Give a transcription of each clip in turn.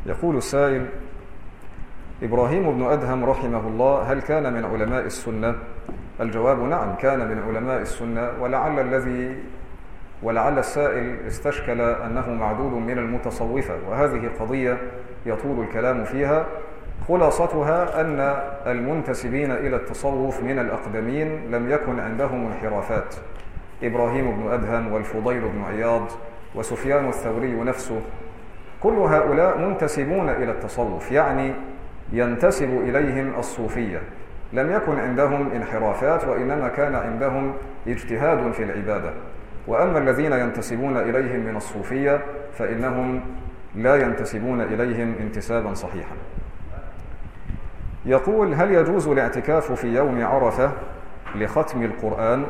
يقول السائل: إبراهيم بن أدهم رحمه الله هل كان من علماء السنة؟ الجواب: نعم، كان من علماء السنة، ولعل السائل استشكل أنه معدود من المتصوفة، وهذه قضية يطول الكلام فيها. خلاصتها أن المنتسبين إلى التصوف من الأقدمين لم يكن عندهم انحرافات. إبراهيم بن أدهم والفضيل بن عياض وسفيان الثوري نفسه، كل هؤلاء منتسبون إلى التصوف، يعني ينتسب إليهم الصوفية. لم يكن عندهم انحرافات، وإنما كان عندهم اجتهاد في العبادة. وأما الذين ينتسبون إليهم من الصوفية فإنهم لا ينتسبون إليهم انتسابا صحيحا. يقول: هل يجوز الاعتكاف في يوم عرفة لختم القرآن؟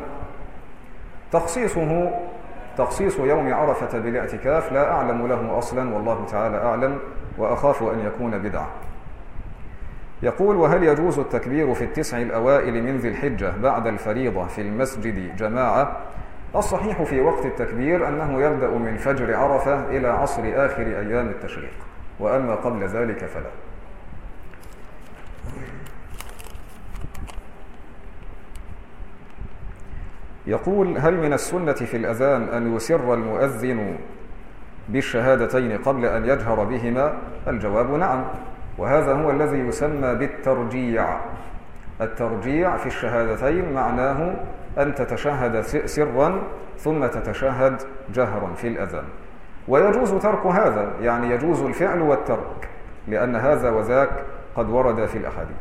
تخصيص يوم عرفة بالاعتكاف لا أعلم له أصلا، والله تعالى أعلم، وأخاف أن يكون بدعة. يقول: وهل يجوز التكبير في التسع الأوائل من ذي الحجة بعد الفريضة في المسجد جماعة؟ الصحيح في وقت التكبير أنه يبدأ من فجر عرفة إلى عصر آخر أيام التشريق، وأما قبل ذلك فلا. يقول: هل من السنة في الأذان أن يسر المؤذن بالشهادتين قبل أن يجهر بهما؟ الجواب: نعم، وهذا هو الذي يسمى بالترجيع. الترجيع في الشهادتين معناه أن تتشهد سرا ثم تتشهد جهرا في الأذان، ويجوز ترك هذا، يعني يجوز الفعل والترك، لأن هذا وذاك قد ورد في الأحاديث.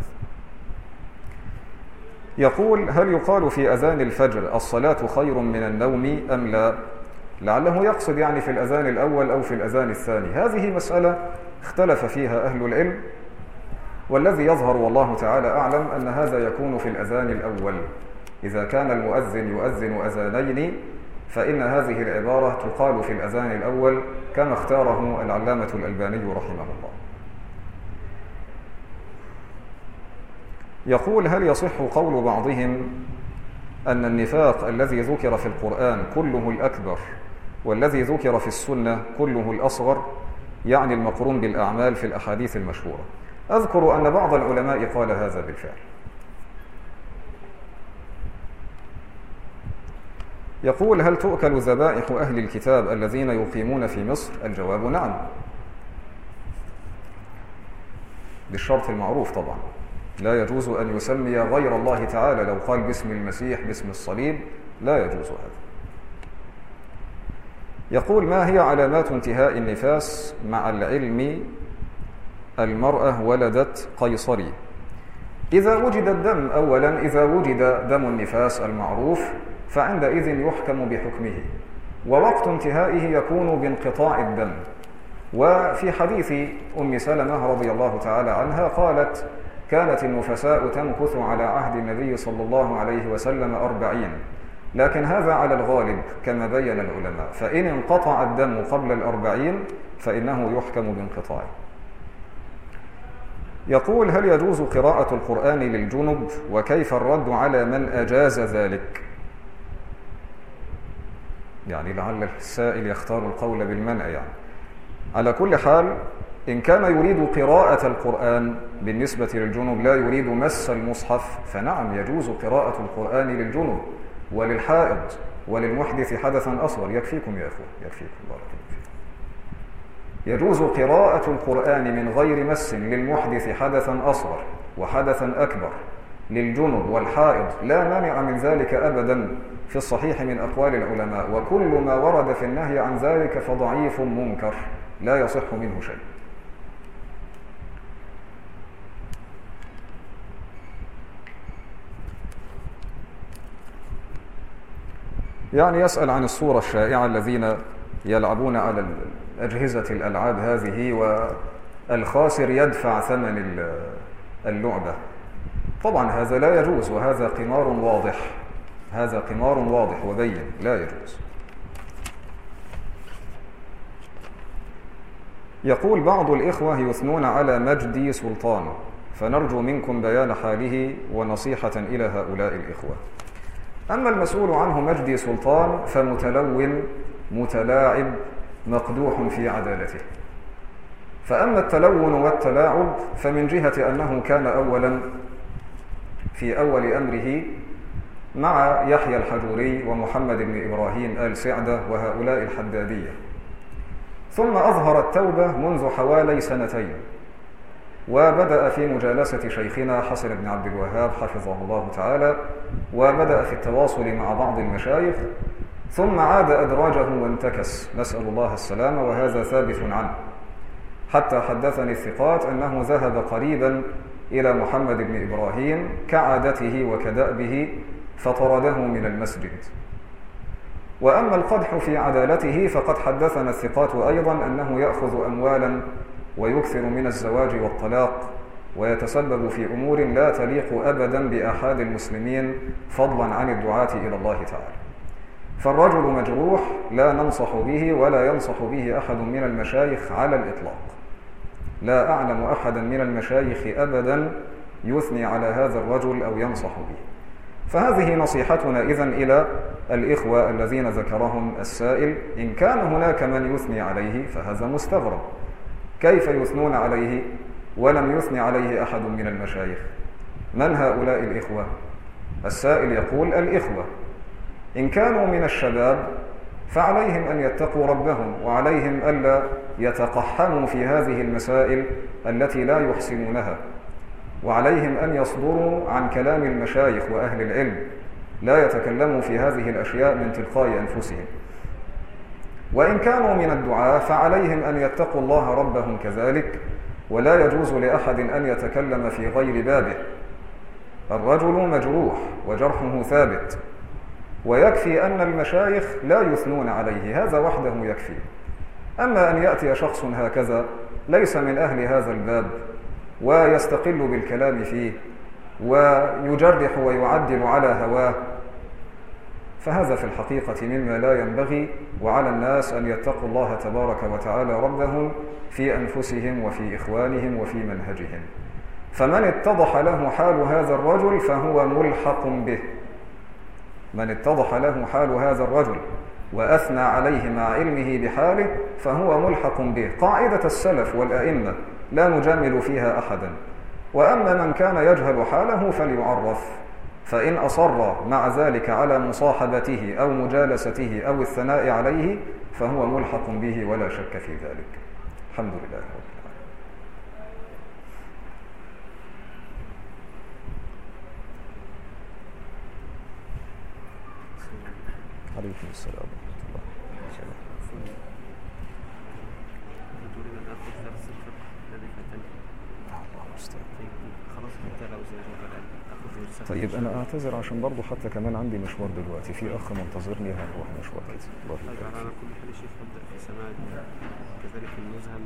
يقول: هل يقال في أذان الفجر الصلاة خير من النوم أم لا؟ لعله يقصد يعني في الأذان الأول أو في الأذان الثاني. هذه مسألة اختلف فيها أهل العلم، والذي يظهر والله تعالى أعلم أن هذا يكون في الأذان الأول. إذا كان المؤذن يؤذن أذانين فإن هذه العبارة تقال في الأذان الأول، كما اختاره العلامة الألباني رحمه الله. يقول: هل يصح قول بعضهم أن النفاق الذي ذكر في القرآن كله الأكبر، والذي ذكر في السنة كله الأصغر، يعني المقرون بالأعمال في الأحاديث المشهورة؟ أذكر أن بعض العلماء قال هذا بالفعل. يقول: هل تؤكل ذبائح أهل الكتاب الذين يقيمون في مصر؟ الجواب: نعم، بالشرط المعروف طبعا. لا يجوز أن يسمي غير الله تعالى، لو قال باسم المسيح باسم الصليب لا يجوز هذا. يقول: ما هي علامات انتهاء النفاس مع العلم المرأة ولدت قيصري؟ إذا وجد الدم، أولا إذا وجد دم النفاس المعروف فعندئذ يحكم بحكمه، ووقت انتهائه يكون بانقطاع الدم. وفي حديث أم سلمة رضي الله تعالى عنها قالت: كانت النفساء تمكث على عهد النبي صلى الله عليه وسلم 40، لكن هذا على الغالب كما بين العلماء، فإن انقطع الدم قبل 40 فإنه يحكم بانقطاعه. يقول: هل يجوز قراءة القرآن للجنب، وكيف الرد على من أجاز ذلك؟ يعني لعل السائل يختار القول بالمنع. يعني على كل حال، إن كان يريد قراءة القرآن بالنسبة للجنب لا يريد مس المصحف، فنعم يجوز قراءة القرآن للجنب وللحائض وللمحدث حدثا أصغر. يكفيكم يا أخوة، يكفيكم، بارك الله فيكم. يجوز قراءة القرآن من غير مس للمحدث حدثا أصغر وحدثا أكبر، للجنب والحائض، لا مانع من ذلك أبدا في الصحيح من أقوال العلماء، وكل ما ورد في النهي عن ذلك فضعيف منكر لا يصح منه شيء. يعني يسأل عن الصورة الشائعة الذين يلعبون على أجهزة الألعاب هذه والخاسر يدفع ثمن اللعبة. طبعا هذا لا يجوز، وهذا قمار واضح، هذا قمار واضح وبين لا يجوز. يقول: بعض الإخوة يثنون على مجدي سلطان، فنرجو منكم بيان حاله ونصيحة إلى هؤلاء الإخوة. أما المسؤول عنه مجدي سلطان فمتلون متلاعب مقدوح في عدالته، فأما التلون والتلاعب فمن جهة أنه كان أولا في أول أمره مع يحيى الحجوري ومحمد بن إبراهيم آل سعدة وهؤلاء الحدادية، ثم أظهر التوبة منذ حوالي 2 سنين، وبدأ في مجالسة شيخنا حسن بن عبد الوهاب حفظه الله تعالى، وبدأ في التواصل مع بعض المشايخ، ثم عاد أدراجه وانتكس، نسأل الله السلامة، وهذا ثابت عنه، حتى حدثني الثقات أنه ذهب قريبا إلى محمد بن إبراهيم كعادته وكدأبه فطرده من المسجد. وأما القدح في عدالته فقد حدثنا الثقات أيضا أنه يأخذ أموالا ويكثر من الزواج والطلاق، ويتسبب في أمور لا تليق أبدا بآحاد المسلمين فضلا عن الدعاة إلى الله تعالى. فالرجل مجروح لا ننصح به ولا ينصح به أحد من المشايخ على الإطلاق. لا أعلم أحدا من المشايخ أبدا يثني على هذا الرجل أو ينصح به. فهذه نصيحتنا إذن إلى الإخوة الذين ذكرهم السائل. إن كان هناك من يثني عليه فهذا مستغرب، كيف يثنون عليه ولم يثني عليه أحد من المشايخ؟ من هؤلاء الإخوة؟ السائل يقول الإخوة إن كانوا من الشباب فعليهم أن يتقوا ربهم، وعليهم ألا يتقحموا في هذه المسائل التي لا يحسنونها، وعليهم أن يصدروا عن كلام المشايخ وأهل العلم، لا يتكلموا في هذه الأشياء من تلقاء أنفسهم. وإن كانوا من الدعاة فعليهم أن يتقوا الله ربهم كذلك، ولا يجوز لأحد أن يتكلم في غير بابه. الرجل مجروح وجرحه ثابت، ويكفي أن المشايخ لا يثنون عليه، هذا وحده يكفي. أما أن يأتي شخص هكذا ليس من أهل هذا الباب ويستقل بالكلام فيه ويجرح ويعدل على هواه، فهذا في الحقيقة مما لا ينبغي، وعلى الناس أن يتقوا الله تبارك وتعالى ربهم في أنفسهم وفي إخوانهم وفي منهجهم. فمن اتضح له حال هذا الرجل فهو ملحق به، من اتضح له حال هذا الرجل وأثنى عليه مع علمه بحاله فهو ملحق به. قاعدة السلف والأئمة لا نجامل فيها أحدا. وأما من كان يجهل حاله فليعرف، فإن أصر مع ذلك على مصاحبته أو مجالسته أو الثناء عليه فهو ملحق به ولا شك في ذلك. الحمد لله رب العالمين. عليكم السلام ورحمة الله. تريد أن أخذ درس الفقه الذي فاتني؟ الله المستعان. خلاص أنت لو زوجك الآن أخذ درس. طيب أنا أعتذر عشان برضو حتى كمان عندي مشوار دلوقتي، في أخ منتظرني هنروح مشوار. الله يبارك فيك. على كل حال الشيخ أبدأ في سماع كذلك النزهة